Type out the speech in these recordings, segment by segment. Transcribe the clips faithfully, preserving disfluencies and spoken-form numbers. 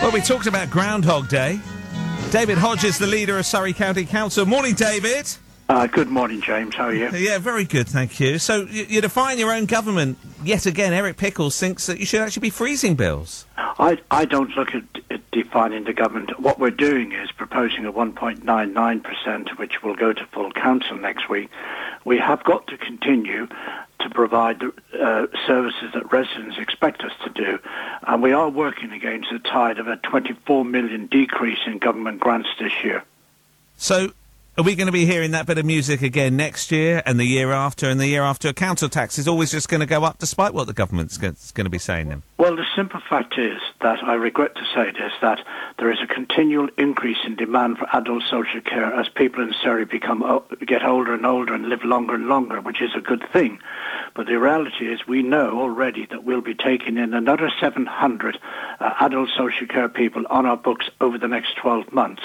Well, we talked about Groundhog Day. David Hodge is the leader of Surrey County Council. Morning, David. Uh, good morning, James. How are you? Yeah, very good, thank you. So, you, you define your own government. Yet again, Eric Pickles thinks that you should actually be freezing bills. I, I don't look at, at defining the government. What we're doing is proposing a one point nine nine percent, which will go to full council next week. We have got to continue to provide the uh, services that residents expect us to do. And we are working against the tide of a twenty-four million decrease in government grants this year. So, are we going to be hearing that bit of music again next year and the year after and the year after? Council tax is always just going to go up despite what the government's going to be saying then? Well, the simple fact is that, I regret to say this, that there is a continual increase in demand for adult social care as people in Surrey become get older and older and live longer and longer, which is a good thing. But the reality is we know already that we'll be taking in another seven hundred uh, adult social care people on our books over the next twelve months.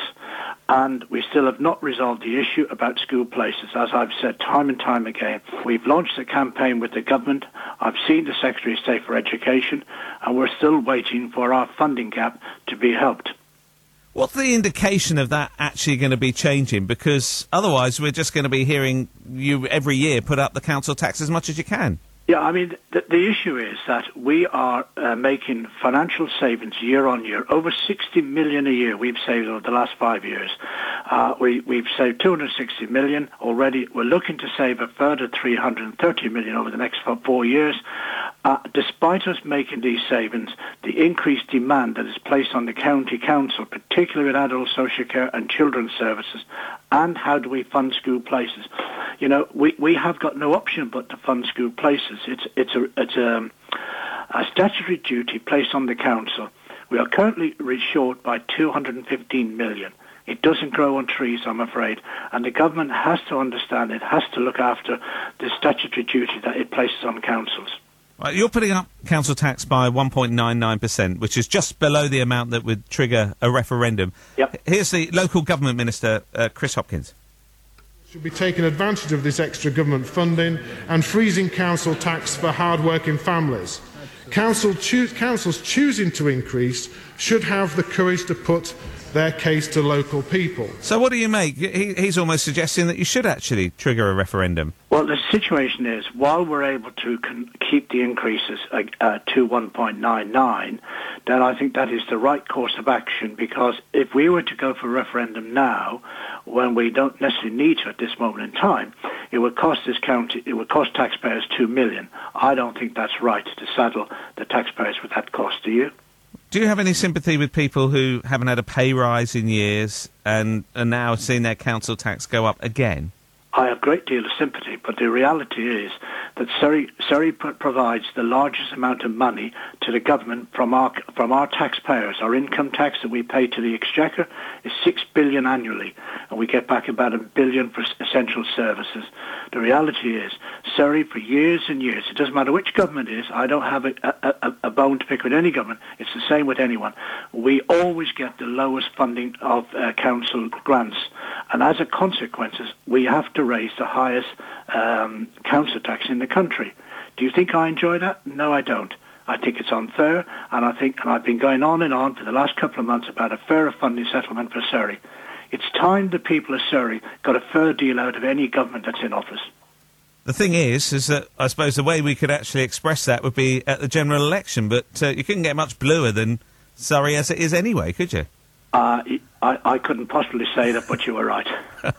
And we still have not resolved the issue about school places. As I've said time and time again, we've launched a campaign with the government. I've seen the Secretary of State for Education, and we're still waiting for our funding gap to be helped. What's the indication of that actually going to be changing? Because otherwise we're just going to be hearing you every year put up the council tax as much as you can. Yeah, I mean, the, the issue is that we are uh, making financial savings year on year. Over sixty million a year we've saved over the last five years. Uh, we, we've saved two hundred sixty million already. We're looking to save a further three hundred thirty million over the next four years. Uh, despite us making these savings, the increased demand that is placed on the county council, particularly with adult social care and children's services, and how do we fund school places? You know, we, we have got no option but to fund school places. It's it's a it's a, a statutory duty placed on the council. We are currently short by two hundred fifteen million. It doesn't grow on trees, I'm afraid, and the government has to understand it, has to look after the statutory duty that it places on councils. Right, you're putting up council tax by one point nine nine percent, which is just below the amount that would trigger a referendum. Yep. Here's the local government minister, uh, Chris Hopkins. Should be taking advantage of this extra government funding and freezing council tax for hard-working families. Council choo- councils choosing to increase should have the courage to put their case to local people. So what do you make? He, he's almost suggesting that you should actually trigger a referendum. Well, the situation is, while we're able to con- keep the increases uh, uh, to one point nine nine, then I think that is the right course of action, because if we were to go for a referendum now, when we don't necessarily need to at this moment in time, it would cost this county, it would cost taxpayers two million pounds. I don't think that's right to saddle the taxpayers with that cost, do you? Do you have any sympathy with people who haven't had a pay rise in years and are now seeing their council tax go up again? I have a great deal of sympathy, but the reality is that Surrey, Surrey p- provides the largest amount of money to the government from our from our taxpayers. Our income tax that we pay to the Exchequer is six billion annually, and we get back about a billion for essential services. The reality is, Surrey, for years and years, it doesn't matter which government it is, I don't have a, a, a bone to pick with any government, it's the same with anyone. We always get the lowest funding of uh, council grants, and as a consequence, we have to raise the highest um, council tax in the country. Do you think I enjoy that? No, I don't. I think it's unfair, and I think, and I've been going on and on for the last couple of months about a fairer funding settlement for Surrey. It's time the people of Surrey got a fair deal out of any government that's in office. The thing is, is that I suppose the way we could actually express that would be at the general election, but uh, you couldn't get much bluer than Surrey as it is anyway, could you? Uh, I, I couldn't possibly say that, but you were right.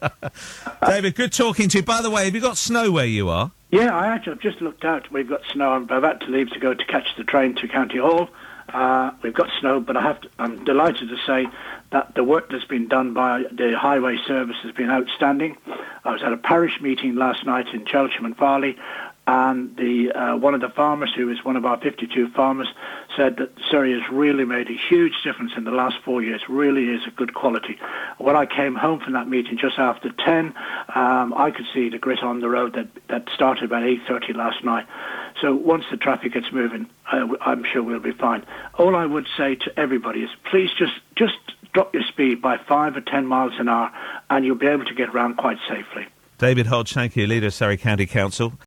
David, good talking to you. By the way, have you got snow where you are? Yeah, I actually, I've just looked out. We've got snow. I'm about to leave to go to catch the train to County Hall. Uh, we've got snow, but I have to, I'm delighted to say that the work that's been done by the highway service has been outstanding. I was at a parish meeting last night in Chelsham and Farley, and the uh, one of the farmers, who is one of our fifty-two farmers, said that Surrey has really made a huge difference in the last four years, really is a good quality. When I came home from that meeting just after ten, um, I could see the grit on the road that, that started about eight thirty last night. So once the traffic gets moving, uh, I'm sure we'll be fine. All I would say to everybody is please just, just drop your speed by five or ten miles an hour, and you'll be able to get around quite safely. David Hodge, thank you, leader of Surrey County Council.